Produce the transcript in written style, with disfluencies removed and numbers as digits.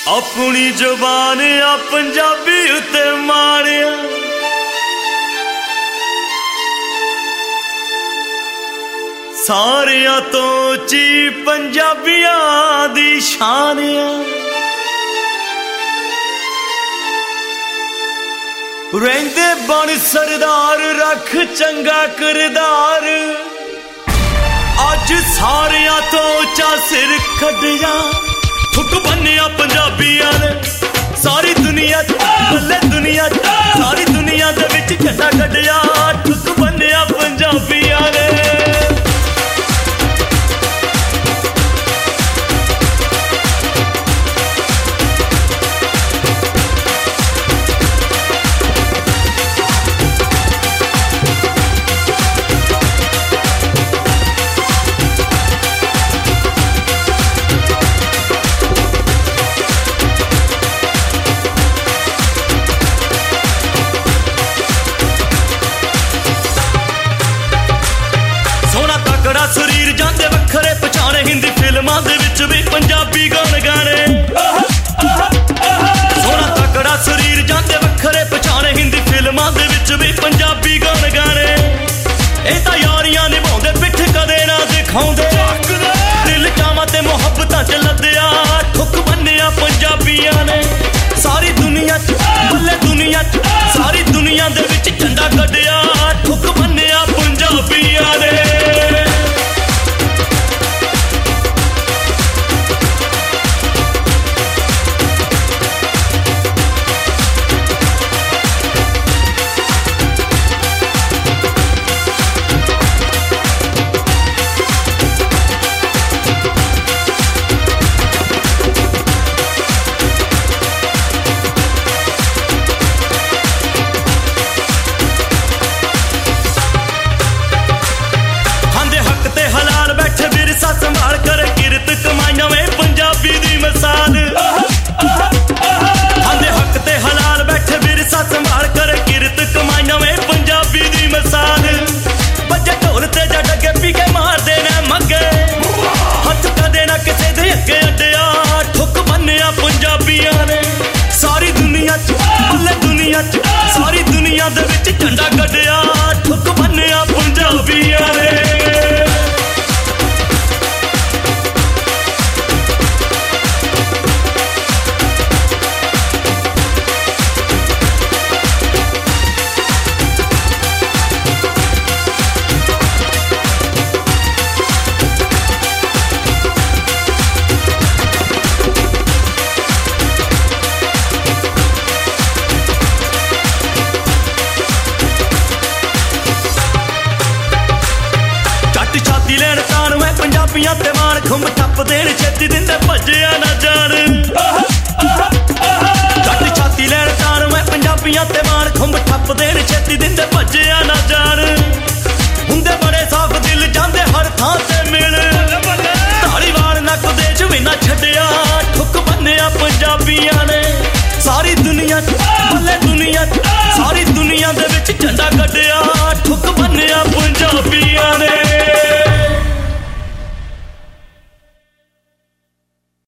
अपनी जुबान आ पंजाबी उत्ते मारिया सारिया तो ची पंजाबिया दी शान रेंदे बन सरदार रख चंगा किरदार अज सारिया तो चा सिर खड़िया ठुक बन्निया पंजाबियां ने सारी दुनिया बल्ले दुनिया सारी दुनिया दे विच झंडा कड्डिया ठुक बन्निया पंजाबियां ने शरीर जाते वखरे पछाणे हिंदी फिल्मां दे विच भी पंजाबी गाने गाने सोना तकड़ा शरीर जाते वखरे पछाणे हिंदी फिल्मां दे विच भी पंजाबी गाने गाने ए तां यारियां निभाउंदे पिठ कदे ना दिखाउंदे दिल चावां ते मुहब्बतां च लद्दिया ठुक बन्निया पंजाबियां ने सारी दुनिया च बल्ले दुनिया च सारी दुनिया दे विच झंडा कड्डिया ठुक बन्निया पंजाबियां ने संभाल कर किरत कमाइया में पंजाबी दी मिसाल आंदे हक ते हलाल बैठे विरसा संभाल कर किरत कमाइया में पंजाबी दी मिसाल बजे ढोल ते जा डगे पी के मार देना मगे हथ कदे ना किसे दे अगे अड्डिया ठुक बन्निया पंजाबियां ने सारी दुनिया च बल्ले दुनिया च सारी दुनिया दे विच झंडा कड्डिया ठुक बन्निया पंजाबियां ने लेन तान मैं पंजाबियां ते मान खुंब टप देन छेती दिंदे भज्जिया ना जान जट छाती लेन तान मैं पंजाबियां ते मान खुंब टप देन छेती दिंदे भज्जिया ना जान हुंदे बड़े साफ दिल जांदे हर थां ते मिल धालीवाल नक देश भी ना छड्डिया ठुक बन्निया पंजाबियां ने सारी दुनिया च बल्ले दुनिया च सारी दुनिया दे विच झंडा कड्डिया ठुक बन्निया पंजाबियां ने